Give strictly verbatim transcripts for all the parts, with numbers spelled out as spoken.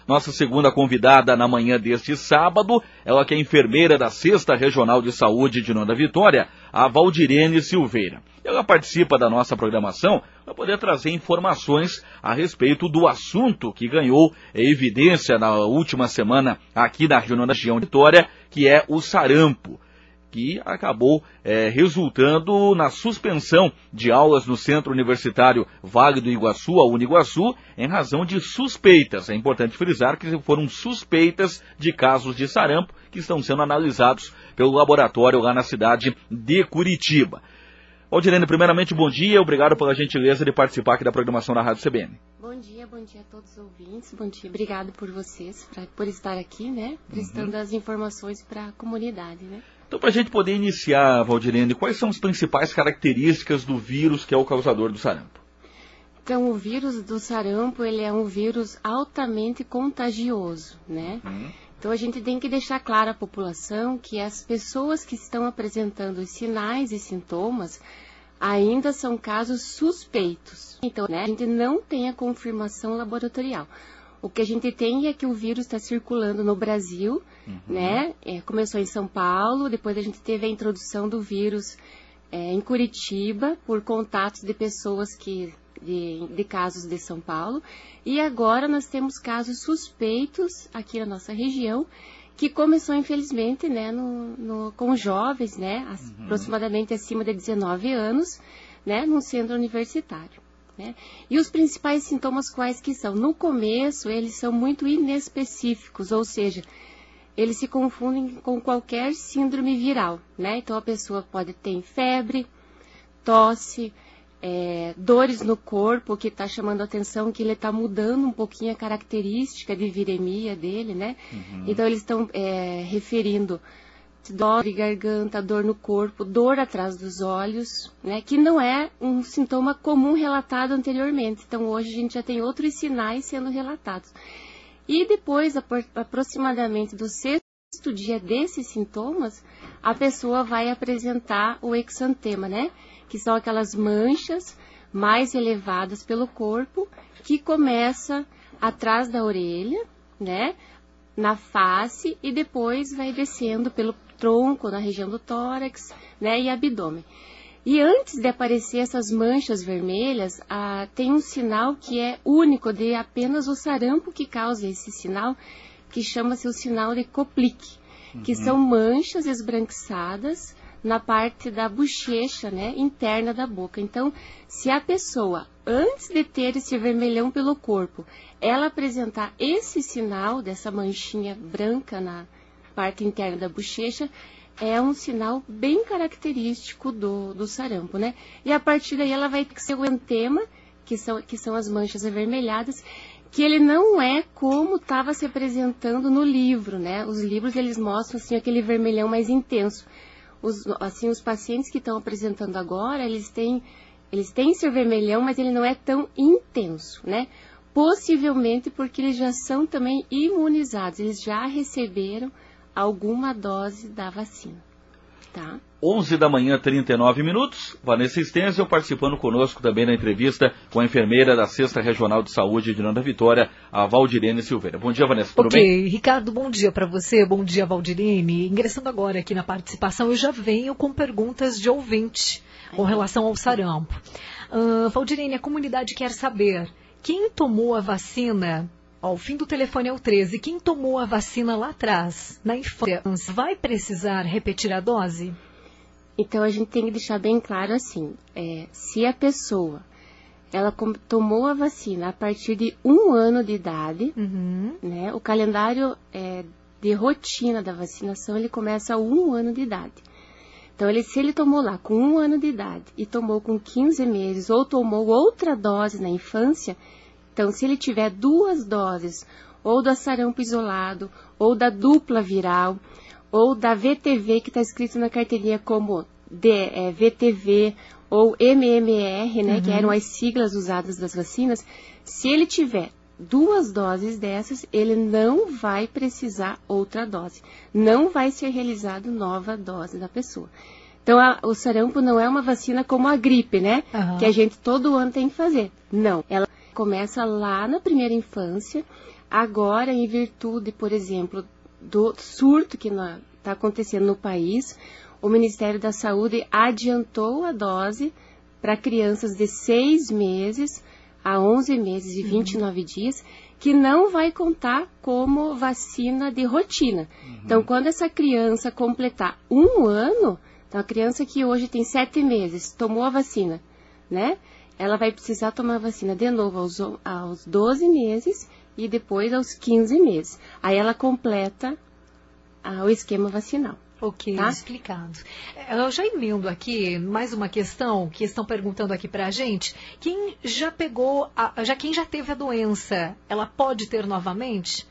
Nossa segunda convidada na manhã deste sábado, ela que é enfermeira da sexta Regional de Saúde de Nova Vitória, a Valdirene Silveira. Ela participa da nossa programação para poder trazer informações a respeito do assunto que ganhou evidência na última semana aqui na região de Vitória, que é o sarampo, que acabou é, resultando na suspensão de aulas no Centro Universitário Vale do Iguaçu, a Uniguaçu, em razão de suspeitas. É importante frisar que foram suspeitas de casos de sarampo que estão sendo analisados pelo laboratório lá na cidade de Curitiba. Valdirene, primeiramente, bom dia, obrigado pela gentileza de participar aqui da programação da Rádio C B N. Bom dia, bom dia a todos os ouvintes, bom dia, obrigado por vocês, pra, por estar aqui, né, prestando uhum. as informações para a comunidade, né. Então, para a gente poder iniciar, Valdirene, quais são as principais características do vírus que é o causador do sarampo? Então, o vírus do sarampo, ele é um vírus altamente contagioso, né? Uhum. Então, a gente tem que deixar claro à população que as pessoas que estão apresentando os sinais e sintomas ainda são casos suspeitos. Então, né, a gente não tem a confirmação laboratorial. O que a gente tem é que o vírus está circulando no Brasil, uhum. né? É, começou em São Paulo, depois a gente teve a introdução do vírus é, em Curitiba, por contatos de pessoas que, de, de casos de São Paulo. E agora nós temos casos suspeitos aqui na nossa região, que começou, infelizmente, né, no, no, com jovens, né, uhum. aproximadamente acima de dezenove anos, né, num centro universitário. Né? E os principais sintomas quais que são? No começo, eles são muito inespecíficos, ou seja, eles se confundem com qualquer síndrome viral, né? Então, a pessoa pode ter febre, tosse, é, dores no corpo, que está chamando a atenção que ele está mudando um pouquinho a característica de viremia dele, né? Uhum. Então, eles estão é, referindo dor de garganta, dor no corpo, dor atrás dos olhos, né, que não é um sintoma comum relatado anteriormente. Então, hoje a gente já tem outros sinais sendo relatados. E depois, aproximadamente do sexto dia desses sintomas, a pessoa vai apresentar o exantema, né, que são aquelas manchas mais elevadas pelo corpo, que começa atrás da orelha, né, na face, e depois vai descendo pelo tronco, na região do tórax, né, e abdômen. E antes de aparecer essas manchas vermelhas, ah, tem um sinal que é único, de apenas o sarampo que causa esse sinal, que chama-se o sinal de Koplik, uhum. que são manchas esbranquiçadas na parte da bochecha, né, interna da boca. Então, se a pessoa, antes de ter esse vermelhão pelo corpo, ela apresentar esse sinal dessa manchinha branca na parte interna da bochecha, é um sinal bem característico do, do sarampo, né? E a partir daí ela vai ter o exantema, que são, que são as manchas avermelhadas, que ele não é como estava se apresentando no livro, né? Os livros, eles mostram, assim, aquele vermelhão mais intenso. Os, assim, os pacientes que estão apresentando agora, eles têm, eles têm esse vermelhão, mas ele não é tão intenso, né? Possivelmente porque eles já são também imunizados, eles já receberam alguma dose da vacina, tá? onze da manhã, trinta e nove minutos. Vanessa Stenzel participando conosco também na entrevista com a enfermeira da sexta Regional de Saúde de Nova Vitória, a Valdirene Silveira. Bom dia, Vanessa, tudo okay. bem? Ok, Ricardo, bom dia para você, bom dia, Valdirene. Ingressando agora aqui na participação, eu já venho com perguntas de ouvinte com relação ao sarampo. Uh, Valdirene, a comunidade quer saber, quem tomou a vacina... Ó, o fim do telefone é o treze. Quem tomou a vacina lá atrás, na infância, vai precisar repetir a dose? Então, a gente tem que deixar bem claro assim, é, se a pessoa, ela tomou a vacina a partir de um ano de idade, uhum. né, o calendário é, de rotina da vacinação, ele começa a um ano de idade. Então, ele, se ele tomou lá com um ano de idade e tomou com quinze meses, ou tomou outra dose na infância, então, se ele tiver duas doses, ou da sarampo isolado, ou da dupla viral, ou da V T V, que está escrito na carteirinha como de, é, V T V, ou M M R, né, uhum. que eram as siglas usadas das vacinas, se ele tiver duas doses dessas, ele não vai precisar outra dose. Não vai ser realizado nova dose da pessoa. Então, a, o sarampo não é uma vacina como a gripe, né, uhum. que a gente todo ano tem que fazer. Não, ela começa lá na primeira infância, Agora, em virtude, por exemplo, do surto que está acontecendo no país, o Ministério da Saúde adiantou a dose para crianças de seis meses a onze meses e vinte e nove uhum. dias, que não vai contar como vacina de rotina. Uhum. Então, quando essa criança completar um ano, então a criança que hoje tem sete meses, tomou a vacina, né? Ela vai precisar tomar a vacina de novo aos, aos doze meses e depois aos quinze meses. Aí ela completa ah, o esquema vacinal. Ok, tá? Explicado. Eu já emendo aqui mais uma questão que estão perguntando aqui pra gente. Quem já pegou, a, já quem já teve a doença, ela pode ter novamente?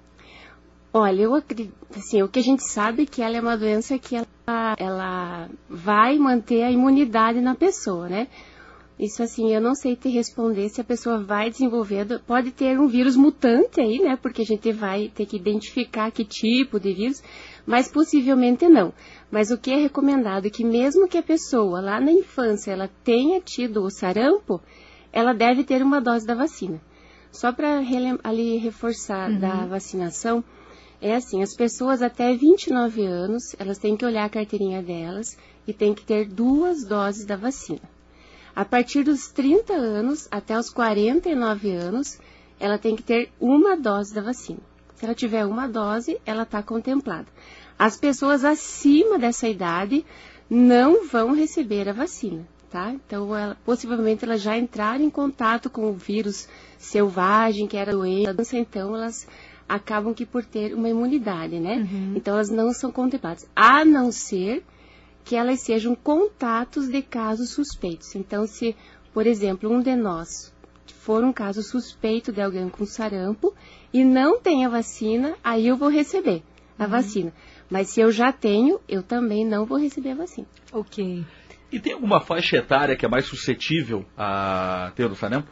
Olha, eu acredito, assim, o que a gente sabe é que ela é uma doença que ela, ela vai manter a imunidade na pessoa, né? Isso, assim, eu não sei te responder se a pessoa vai desenvolver, pode ter um vírus mutante aí, né? Porque a gente vai ter que identificar que tipo de vírus, mas possivelmente não. Mas o que é recomendado é que mesmo que a pessoa lá na infância ela tenha tido o sarampo, ela deve ter uma dose da vacina. Só para ali reforçar uhum. da vacinação, é assim, as pessoas até vinte e nove anos, elas têm que olhar a carteirinha delas e têm que ter duas doses da vacina. A partir dos trinta anos até os quarenta e nove anos, ela tem que ter uma dose da vacina. Se ela tiver uma dose, ela está contemplada. As pessoas acima dessa idade não vão receber a vacina, tá? Então, ela, possivelmente, elas já entraram em contato com o vírus selvagem, que era doença, então elas acabam que por ter uma imunidade, né? Uhum. Então, elas não são contempladas, a não ser que elas sejam contatos de casos suspeitos. Então, se, por exemplo, um de nós for um caso suspeito de alguém com sarampo e não tem a vacina, aí eu vou receber a uhum. vacina. Mas se eu já tenho, eu também não vou receber a vacina. Ok. E tem alguma faixa etária que é mais suscetível a ter o sarampo?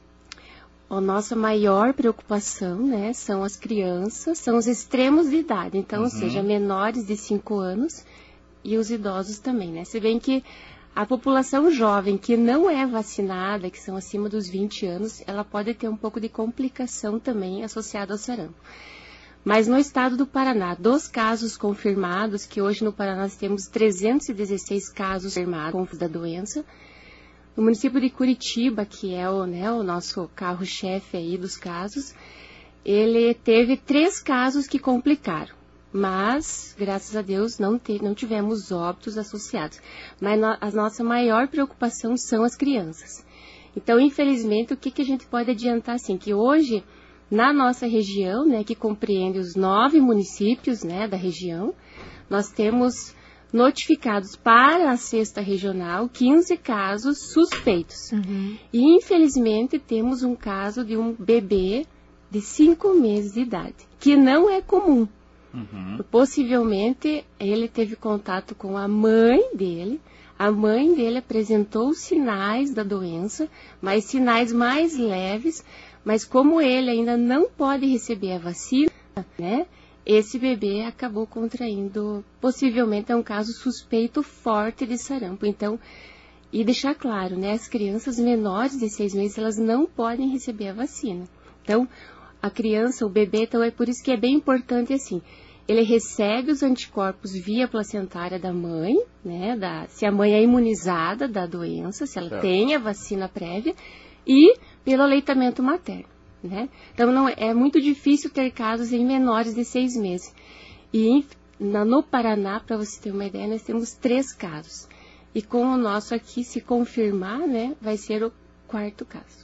A nossa maior preocupação, né, são as crianças, são os extremos de idade. Então, uhum. ou seja, menores de cinco anos e os idosos também, né? Se bem que a população jovem que não é vacinada, que são acima dos vinte anos, ela pode ter um pouco de complicação também associada ao sarampo. Mas no estado do Paraná, dos casos confirmados, que hoje no Paraná nós temos trezentos e dezesseis casos confirmados da doença, no município de Curitiba, que é o, né, o nosso carro-chefe aí dos casos, ele teve três casos que complicaram. Mas, graças a Deus, não, te, não tivemos óbitos associados. Mas no, a nossa maior preocupação são as crianças. Então, infelizmente, o que, que a gente pode adiantar, assim, que hoje, na nossa região, né, que compreende os nove municípios, né, da região, nós temos notificados para a sexta regional quinze casos suspeitos. Uhum. E, infelizmente, temos um caso de um bebê de cinco meses de idade, que não é comum. Uhum. Possivelmente ele teve contato com a mãe dele, a mãe dele apresentou sinais da doença, mas sinais mais leves, mas como ele ainda não pode receber a vacina, né, esse bebê acabou contraindo, possivelmente é um caso suspeito forte de sarampo. Então, e deixar claro, né, as crianças menores de seis meses, elas não podem receber a vacina. Então, a criança, o bebê, então é por isso que é bem importante assim, ele recebe os anticorpos via placentária da mãe, né, da, se a mãe é imunizada da doença, se ela certo. Tem a vacina prévia, e pelo aleitamento materno, né. Então, não, é muito difícil ter casos em menores de seis meses. E em, na, no Paraná, para você ter uma ideia, nós temos três casos. E com o nosso aqui, se confirmar, né, vai ser o quarto caso.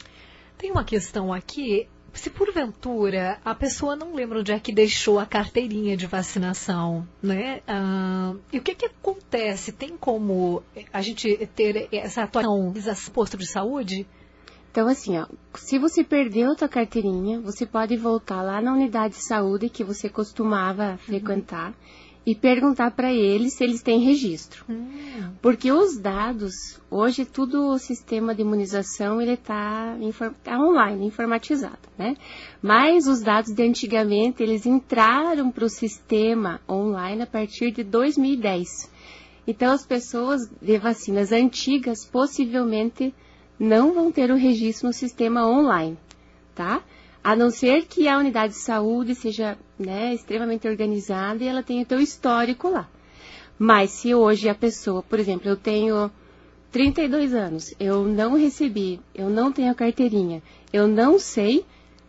Tem uma questão aqui. Se porventura a pessoa não lembra onde é que deixou a carteirinha de vacinação, né? Ah, e o que que acontece? Tem como a gente ter essa atuação no posto de saúde? Então, assim, ó, se você perdeu a tua carteirinha, você pode voltar lá na unidade de saúde que você costumava frequentar uhum. e perguntar para eles se eles têm registro. Uhum. Porque os dados, hoje tudo o sistema de imunização, ele está tá online, informatizado, né? Mas os dados de antigamente, eles entraram para o sistema online a partir de dois mil e dez. Então, as pessoas de vacinas antigas, possivelmente, não vão ter o registro no sistema online, tá? A não ser que a unidade de saúde seja, né, extremamente organizada e ela tenha o teu histórico lá. Mas se hoje a pessoa, por exemplo, eu tenho trinta e dois anos, eu não recebi, eu não tenho a carteirinha, eu não sei,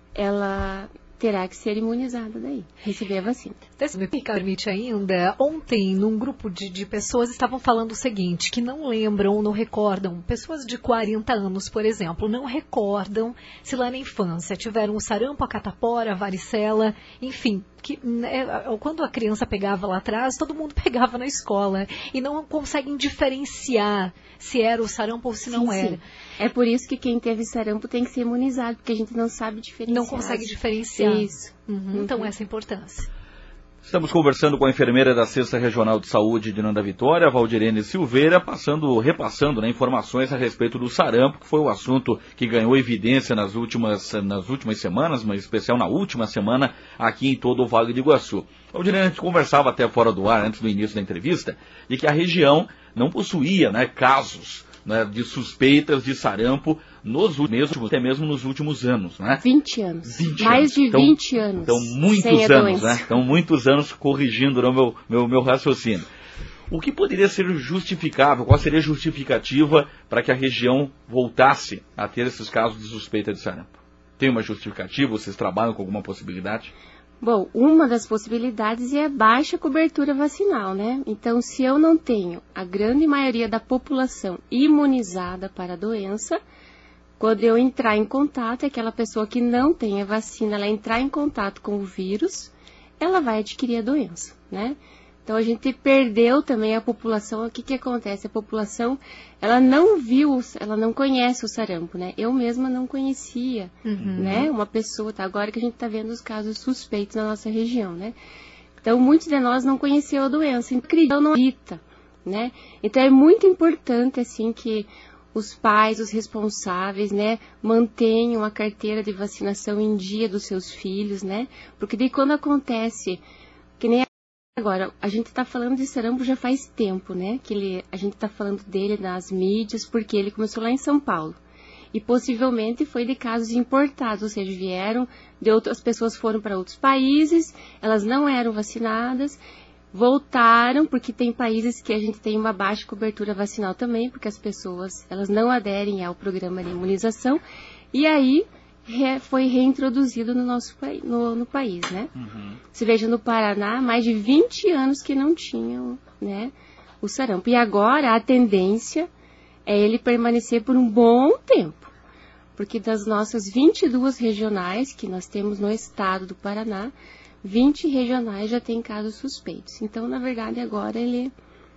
ela terá que ser imunizada daí, receber a vacina. Se me permite ainda, ontem num grupo de, de pessoas estavam falando o seguinte, que não lembram, não recordam, pessoas de quarenta anos, por exemplo, não recordam se lá na infância tiveram o sarampo, a catapora, a varicela, enfim, que né, quando a criança pegava lá atrás, todo mundo pegava na escola e não conseguem diferenciar se era o sarampo ou se não sim, era. Sim. É por isso que quem teve sarampo tem que ser imunizado, porque a gente não sabe diferenciar. Não consegue diferenciar. Isso. Uhum. Uhum. Então, essa é a importância. Estamos conversando com a enfermeira da Sexta Regional de Saúde de Nanda Vitória, Valdirene Silveira, passando, repassando né, informações a respeito do sarampo, que foi o assunto que ganhou evidência nas últimas, nas últimas semanas, mas em especial na última semana, aqui em todo o Vale do Iguaçu. Valdirene, a gente conversava até fora do ar, antes do início da entrevista, de que a região não possuía né, casos né, de suspeitas de sarampo nos últimos, até mesmo nos últimos anos, né? vinte anos. vinte Mais anos. de Então, vinte anos. Então, muitos anos, né? Então, muitos anos corrigindo o meu, meu, meu raciocínio. O que poderia ser justificável, qual seria a justificativa para que a região voltasse a ter esses casos de suspeita de sarampo? Tem uma justificativa? Vocês trabalham com alguma possibilidade? Bom, uma das possibilidades é a baixa cobertura vacinal, né? Então, se eu não tenho a grande maioria da população imunizada para a doença, quando eu entrar em contato, aquela pessoa que não tem a vacina, ela entrar em contato com o vírus, ela vai adquirir a doença, né? Então, a gente perdeu também a população. O que que acontece? A população, ela não viu, ela não conhece o sarampo, né? Eu mesma não conhecia, uhum. né? Uma pessoa, tá? Agora que a gente tá vendo os casos suspeitos na nossa região, né? Então, muitos de nós não conheciam a doença, então não acredita, né? Então, é muito importante, assim, que os pais, os responsáveis, né, mantenham a carteira de vacinação em dia dos seus filhos, né? Porque daí quando acontece, que nem agora, a gente está falando de sarampo já faz tempo, né? Que ele, a gente está falando dele nas mídias, porque ele começou lá em São Paulo. E possivelmente foi de casos importados, ou seja, vieram, de outras pessoas foram para outros países, elas não eram vacinadas, voltaram, porque tem países que a gente tem uma baixa cobertura vacinal também, porque as pessoas, elas não aderem ao programa de imunização, e aí re, foi reintroduzido no nosso no, no país, né? Uhum. Se veja, no Paraná, mais de vinte anos que não tinham, né, o sarampo. E agora a tendência é ele permanecer por um bom tempo, porque das nossas vinte e duas regionais que nós temos no estado do Paraná, vinte regionais já tem casos suspeitos. Então, na verdade, agora ele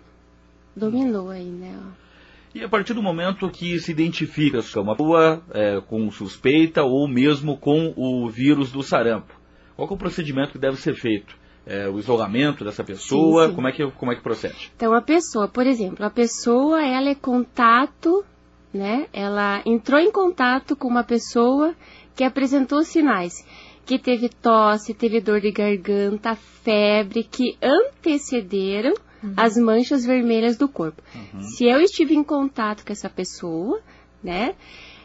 dominou aí, né? E a partir do momento que se identifica uma pessoa é, com suspeita ou mesmo com o vírus do sarampo, qual que é o procedimento que deve ser feito? É, o isolamento dessa pessoa, sim, sim. Como é que, como é que procede? Então, a pessoa, por exemplo, a pessoa, ela é contato, né? Ela entrou em contato com uma pessoa que apresentou sinais, que teve tosse, teve dor de garganta, febre, que antecederam uhum. as manchas vermelhas do corpo. Uhum. Se eu estive em contato com essa pessoa, né,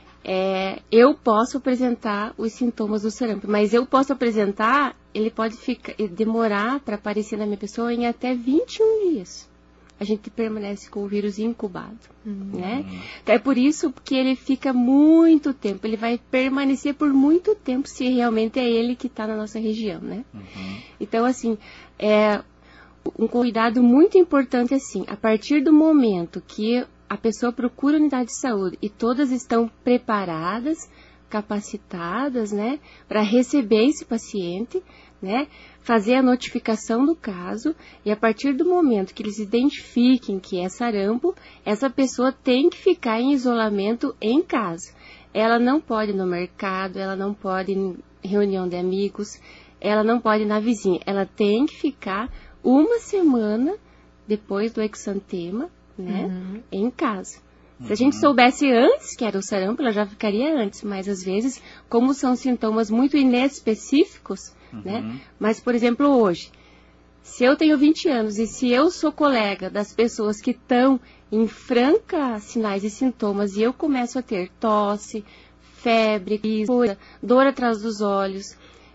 é, eu posso apresentar os sintomas do sarampo, mas eu posso apresentar, ele pode ficar, demorar para aparecer na minha pessoa em até vinte e um dias. A gente permanece com o vírus incubado, uhum. né? Então é por isso que ele fica muito tempo, ele vai permanecer por muito tempo se realmente é ele que está na nossa região, né? Uhum. Então, assim, é um cuidado muito importante, assim, a partir do momento que a pessoa procura a unidade de saúde e todas estão preparadas, capacitadas, né, para receber esse paciente, né, fazer a notificação do caso, e a partir do momento que eles identifiquem que é sarampo, essa pessoa tem que ficar em isolamento em casa. Ela não pode ir no mercado, ela não pode ir em reunião de amigos, ela não pode ir na vizinha, ela tem que ficar uma semana depois do exantema, né, uhum. em casa. Se a gente soubesse antes que era o sarampo, ela já ficaria antes, mas às vezes, como são sintomas muito inespecíficos, uhum. né? Mas, por exemplo, hoje, se eu tenho vinte anos e se eu sou colega das pessoas que estão em franca sinais e sintomas e eu começo a ter tosse, febre, dor atrás dos olhos,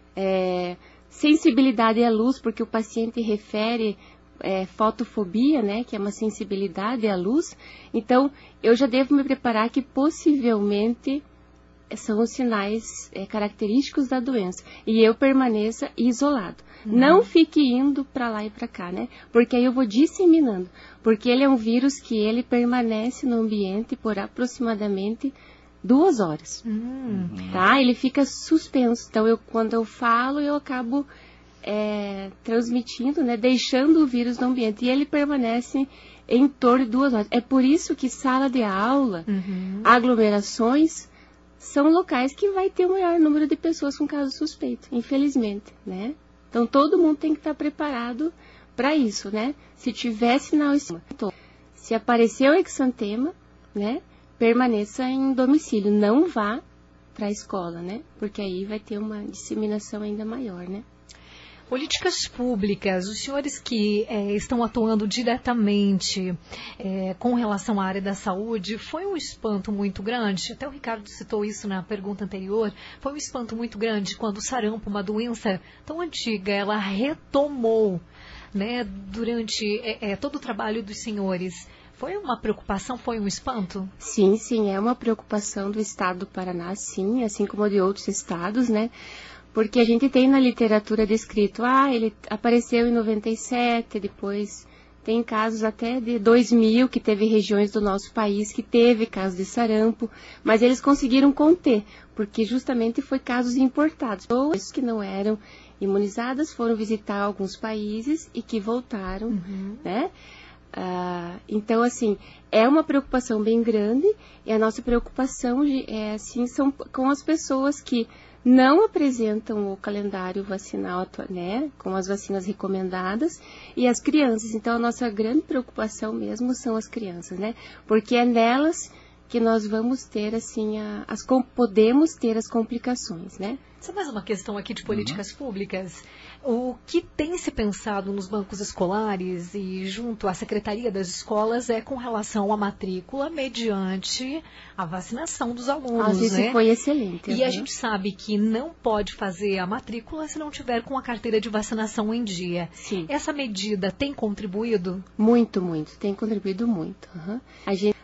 é, sensibilidade à luz, porque o paciente refere é, fotofobia, né, que é uma sensibilidade à luz. Então, eu já devo me preparar que possivelmente são os sinais é, característicos da doença. E eu permaneça isolado. Uhum. Não fique indo para lá e para cá, né? Porque aí eu vou disseminando. Porque ele é um vírus que ele permanece no ambiente por aproximadamente duas horas. Uhum. Tá? Ele fica suspenso. Então, eu, quando eu falo, eu acabo é, transmitindo, né? Deixando o vírus no ambiente. E ele permanece em torno de duas horas. É por isso que sala de aula, uhum. aglomerações, são locais que vai ter o maior número de pessoas com caso suspeito, infelizmente, né? Então, todo mundo tem que estar preparado para isso, né? Se tiver sinal, se aparecer o exantema, né? Permaneça em domicílio, não vá para a escola, né? Porque aí vai ter uma disseminação ainda maior, né? Políticas públicas, os senhores que é, estão atuando diretamente é, com relação à área da saúde, foi um espanto muito grande, até o Ricardo citou isso na pergunta anterior, foi um espanto muito grande quando o sarampo, uma doença tão antiga, ela retomou, né, durante é, é, todo o trabalho dos senhores. Foi uma preocupação, foi um espanto? Sim, sim, é uma preocupação do estado do Paraná, sim, assim como de outros estados, né? Porque a gente tem na literatura descrito, ah, ele apareceu em noventa e sete, depois tem casos até de dois mil, que teve regiões do nosso país que teve casos de sarampo, mas eles conseguiram conter, porque justamente foi casos importados. Pessoas que não eram imunizadas foram visitar alguns países e que voltaram, uhum. né? Ah, então, assim, é uma preocupação bem grande, e a nossa preocupação é, assim, são com as pessoas que não apresentam o calendário vacinal, né, com as vacinas recomendadas, e as crianças. Então, a nossa grande preocupação mesmo são as crianças, né, porque é nelas que nós vamos ter, assim, a, as, podemos ter as complicações, né. Só mais uma questão aqui de políticas uhum. públicas. O que tem se pensado nos bancos escolares e junto à Secretaria das Escolas é com relação à matrícula mediante a vacinação dos alunos, ah, isso né? Foi excelente. E uhum. a gente sabe que não pode fazer a matrícula se não tiver com a carteira de vacinação em dia. Sim. Essa medida tem contribuído? Muito, muito. Tem contribuído muito. Uhum. A gente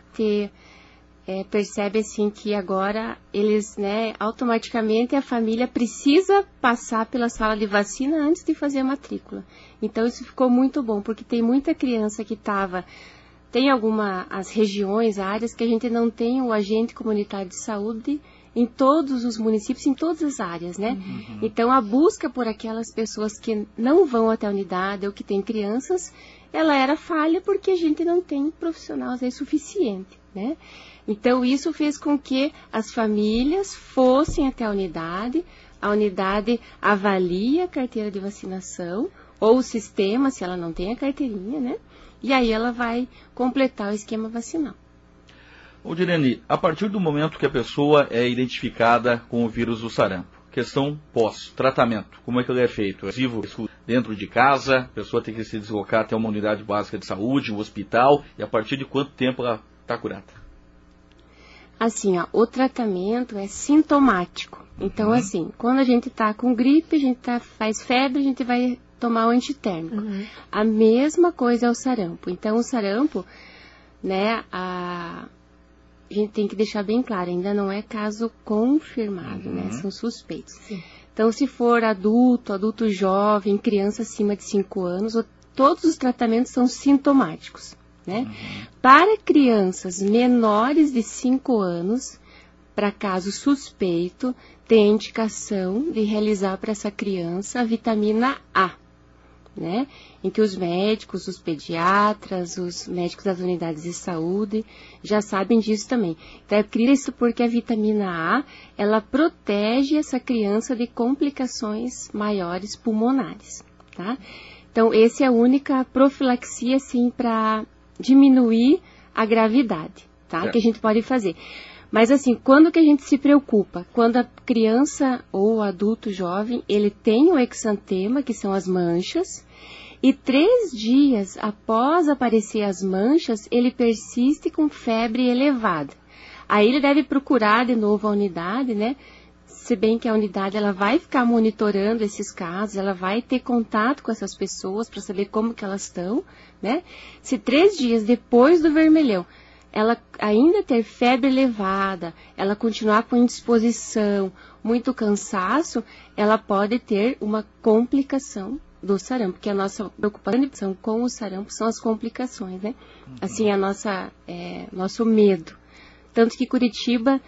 É, percebe assim que agora eles, né, automaticamente a família precisa passar pela sala de vacina antes de fazer a matrícula. Então isso ficou muito bom, porque tem muita criança que estava, tem algumas as regiões, áreas que a gente não tem o agente comunitário de saúde em todos os municípios, em todas as áreas, né? Uhum. Então a busca por aquelas pessoas que não vão até a unidade ou que têm crianças, ela era falha porque a gente não tem profissionais aí suficiente, né? Então, isso fez com que as famílias fossem até a unidade, a unidade avalia a carteira de vacinação, ou o sistema, se ela não tem a carteirinha, né? E aí ela vai completar o esquema vacinal. Ô, Direne, a partir do momento que a pessoa é identificada com o vírus do sarampo, questão pós-tratamento, como é que ele é feito? É dentro de casa, a pessoa tem que se deslocar até uma unidade básica de saúde, um hospital, e a partir de quanto tempo ela está curada? Assim, ó, o tratamento é sintomático. Então, uhum. assim, quando a gente tá com gripe, a gente tá, faz febre, a gente vai tomar o antitérmico. Uhum. A mesma coisa é o sarampo. Então, o sarampo, né, a, a gente tem que deixar bem claro, ainda não é caso confirmado, uhum. né, são suspeitos. Sim. Então, se for adulto, adulto jovem, criança acima de cinco anos, todos os tratamentos são sintomáticos. Né? Uhum. Para crianças menores de cinco anos, para caso suspeito, tem a indicação de realizar para essa criança a vitamina A, né? Em que os médicos, os pediatras, os médicos das unidades de saúde já sabem disso também. Então, é isso porque a vitamina A, ela protege essa criança de complicações maiores pulmonares, tá? Então, essa é a única profilaxia, assim, para diminuir a gravidade, tá? É. Que a gente pode fazer. Mas assim, quando que a gente se preocupa? Quando a criança ou o adulto jovem, ele tem o exantema, que são as manchas, e três dias após aparecer as manchas, ele persiste com febre elevada. Aí ele deve procurar de novo a unidade, né? Se bem que a unidade ela vai ficar monitorando esses casos, ela vai ter contato com essas pessoas para saber como que elas estão, né? Se três dias depois do vermelhão ela ainda ter febre elevada, ela continuar com indisposição, muito cansaço, ela pode ter uma complicação do sarampo, porque a nossa preocupação com o sarampo são as complicações, né? Uhum. Assim, a nossa, é, nosso medo. Tanto que Curitiba,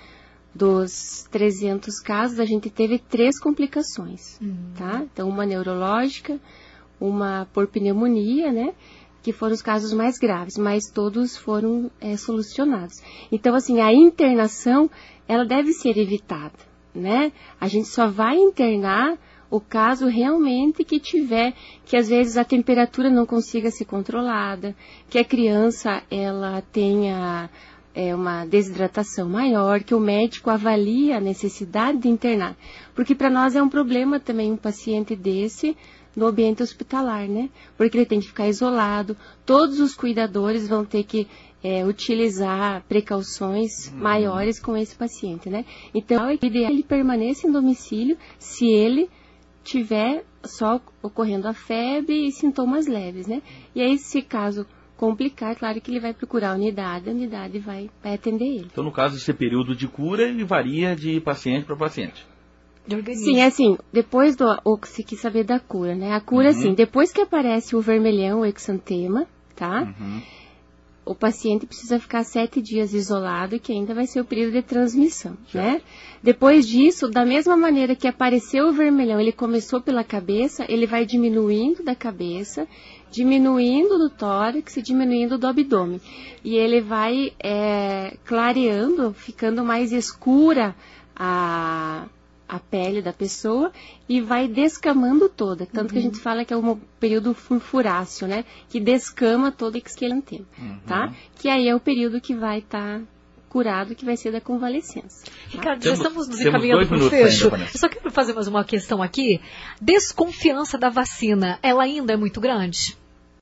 dos trezentos casos, a gente teve três complicações, uhum. tá? Então, uma neurológica, uma por pneumonia, né? Que foram os casos mais graves, mas todos foram é, solucionados. Então, assim, a internação, ela deve ser evitada, né? A gente só vai internar o caso realmente que tiver, que às vezes a temperatura não consiga ser controlada, que a criança, ela tenha é, uma desidratação maior, que o médico avalie a necessidade de internar. Porque para nós é um problema também um paciente desse no ambiente hospitalar, né? Porque ele tem que ficar isolado, todos os cuidadores vão ter que é, utilizar precauções uhum. maiores com esse paciente, né? Então, é ideal que ele permaneça em domicílio se ele tiver só ocorrendo a febre e sintomas leves, né? E aí, se caso complicar, claro que ele vai procurar a unidade, a unidade vai, vai atender ele. Então, no caso desse período de cura, ele varia de paciente para paciente. Sim, é assim, depois do, ou se quis saber da cura, né? A cura, uhum. assim, depois que aparece o vermelhão, o exantema, tá? Uhum. O paciente precisa ficar sete dias isolado, que ainda vai ser o período de transmissão, certo. Né? Depois disso, da mesma maneira que apareceu o vermelhão, ele começou pela cabeça, ele vai diminuindo da cabeça, diminuindo do tórax e diminuindo do abdômen. E ele vai é, clareando, ficando mais escura a... a pele da pessoa e vai descamando toda. Tanto uhum. que a gente fala que é um período furfuráceo, né? Que descama todo o esqueleto, uhum. tá? Que aí é o período que vai estar tá curado, que vai ser da convalescença. Tá? Ricardo, temos, já estamos nos encaminhando para o fecho. Ainda, eu só quero fazer mais uma questão aqui. Desconfiança da vacina, ela ainda é muito grande?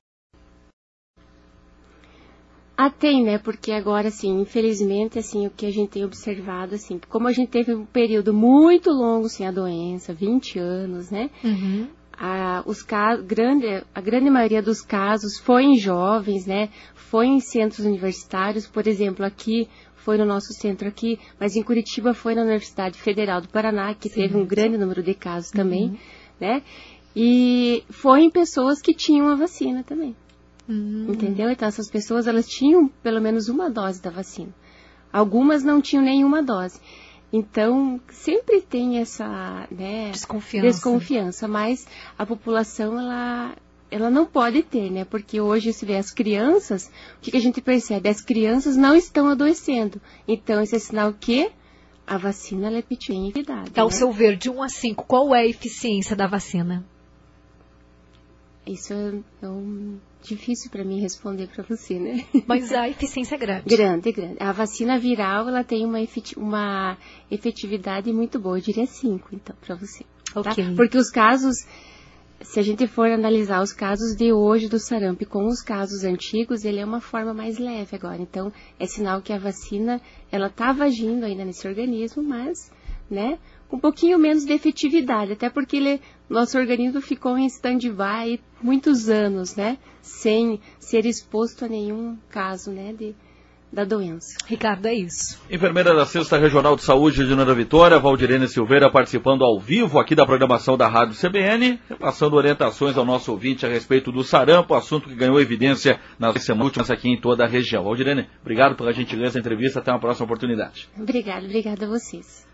Ah, tem, né? Porque agora, assim, infelizmente, assim, o que a gente tem observado, assim, como a gente teve um período muito longo sem a doença, vinte anos, né? Uhum. A, os casos, grande, a grande maioria dos casos foi em jovens, né? Foi em centros universitários, por exemplo, aqui, foi no nosso centro aqui, mas em Curitiba foi na Universidade Federal do Paraná, que sim, teve um grande número de casos também, uhum. né? E foi em pessoas que tinham a vacina também. Hum. Entendeu? Então essas pessoas, elas tinham pelo menos uma dose da vacina. Algumas não tinham nenhuma dose. Então, sempre tem essa, né, desconfiança. desconfiança, mas a população, ela, ela não pode ter, né? Porque hoje, se vê as crianças, o que, que a gente percebe? As crianças não estão adoecendo. Então, esse é sinal que a vacina, ela é eficaz. Ao né? seu ver, de um a cinco, qual é a eficiência da vacina? Isso é um... difícil para mim responder para você, né? Mas a eficiência é grande. Grande, grande. A vacina viral, ela tem uma, efeti uma efetividade muito boa, eu diria cinco, então, para você. Ok. Tá? Porque os casos, se a gente for analisar os casos de hoje do sarampo com os casos antigos, ele é uma forma mais leve agora. Então, é sinal que a vacina, ela estava agindo ainda nesse organismo, mas, né, um pouquinho menos de efetividade, até porque ele, nosso organismo ficou em stand-by muitos anos, né? Sem ser exposto a nenhum caso, né, de, da doença. Ricardo, é isso. Enfermeira da Sexta Regional de Saúde de Nova Vitória, Valdirene Silveira, participando ao vivo aqui da programação da Rádio C B N, passando orientações ao nosso ouvinte a respeito do sarampo, assunto que ganhou evidência nas semanas últimas aqui em toda a região. Valdirene, obrigado pela gentileza da entrevista, até uma próxima oportunidade. Obrigada, obrigada a vocês.